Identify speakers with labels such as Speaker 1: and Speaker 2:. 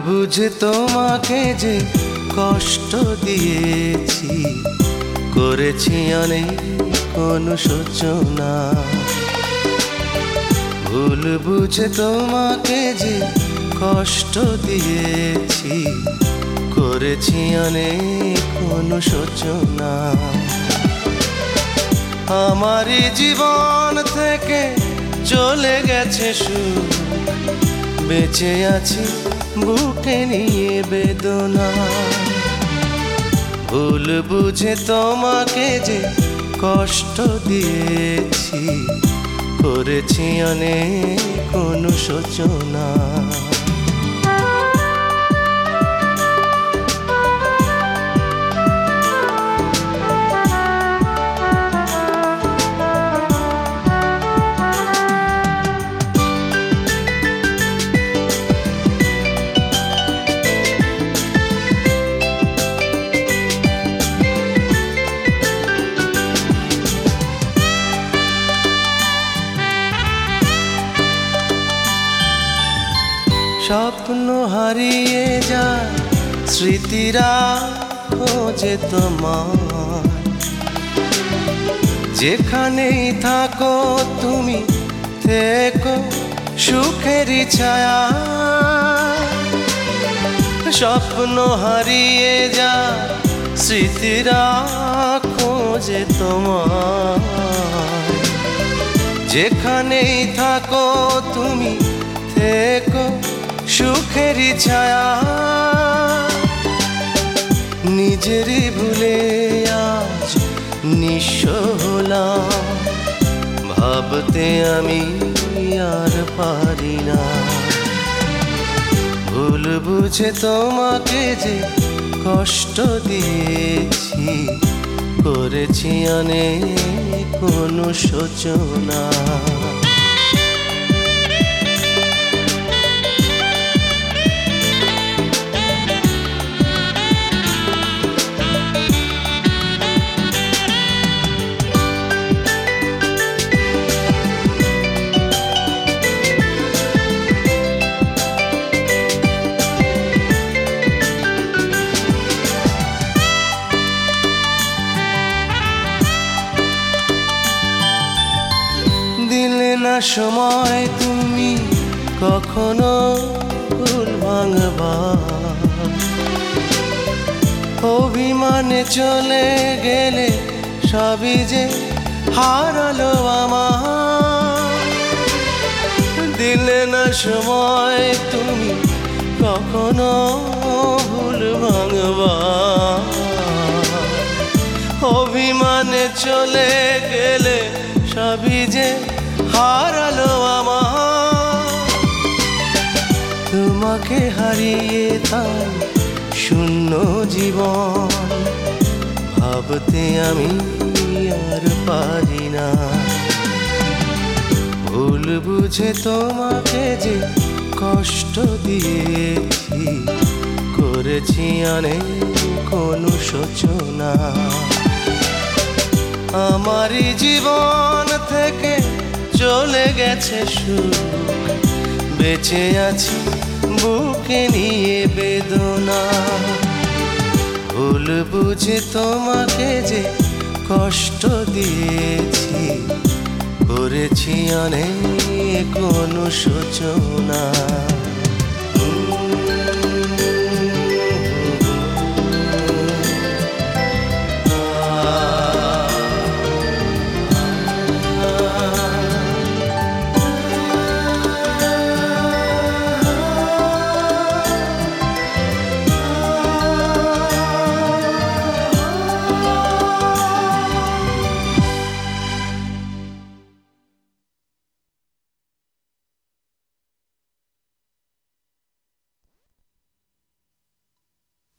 Speaker 1: বুঝে তোমাকে যে কষ্ট দিয়েছি, করেছি অনেক অনুশোচনা। ভুল বুঝে তোমাকে যে কষ্ট দিয়েছি, করেছি অনেক অনুশোচনা। আমারই জীবন থেকে চলে গেছে সুখ, বেঁচে আছি বুকে নিয়ে বেদনা। ভুল বুঝে তোমাকে যে কষ্ট দিয়েছি, করেছি অনেক অনুশোচনা। স্বপ্ন হারিয়ে যায় স্মৃতিরা খোঁজে তোমার, যেখানেই থাকো তুমি থেকো সুখেরই ছায়া। স্বপ্ন হারিয়ে যায় স্মৃতিরা খোঁজে তোমার, যেখানেই থাকো তুমি থেকো সুখেরই ছায়া। নিজেরই ভুলে আজ নিঃস্ব হলাম, ভাবতে আমি আর পারি না। ভুল বুঝে তোমাকে যে কষ্ট দিয়েছি, করেছি অনেক অনুশোচনা। দিলে না সময় তুমি কখনো ভুল ভাঙবার, অভিমানে চলে গেলে সবই যে হারালো আমার। দিলে না সময় তুমি কখনো ভুল ভাঙবার, অভিমানে চলে গেলে সবই যে হারালো আমার। তোমাকে হারিয়ে তাই শূন্য জীবন, ভাবতে আমি আর পারি না। ভুল বুঝে তোমাকে যে কষ্ট দিয়েছি, করেছি অনেক অনুশোচনা। আমারই জীবন থেকে চলে গেছে সুখ, বেঁচে আছি বুকে নিয়ে বেদনা। ভুল বুঝে তোমাকে যে কষ্ট দিয়েছি, করেছি অনেক অনুশোচনা।